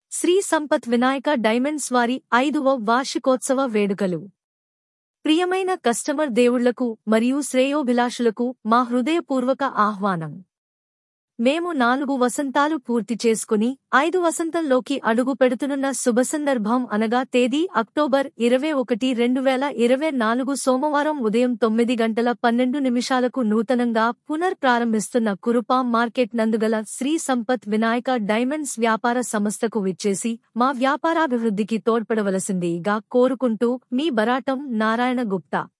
Shri Sampath Vinayaka diamonds వారి 5వ వార్షికోత్సవ వేడుకలు. ప్రియమైన కస్టమర్ దేవుళ్లకు మరియు శ్రేయోభిలాషులకు మా హృదయపూర్వక ఆహ్వానం. మేము 4 వసంతాలు పూర్తి చేసుకుని 5 వసంతంలోకి అడుగు పెడుతున్న శుభసందర్భం అనగా తేదీ అక్టోబర్ 21, 2024 సోమవారం ఉదయం 9:12 నూతనంగా పునర్ప్రారంభిస్తున్న కురుపాం మార్కెట్ నందుగల శ్రీ సంపత్ వినాయక డైమండ్స్ వ్యాపార సంస్థకు విచ్చేసి మా వ్యాపారాభివృద్ధికి తోడ్పడవలసిందిగా కోరుకుంటూ మీ బరాటం నారాయణ గుప్తా.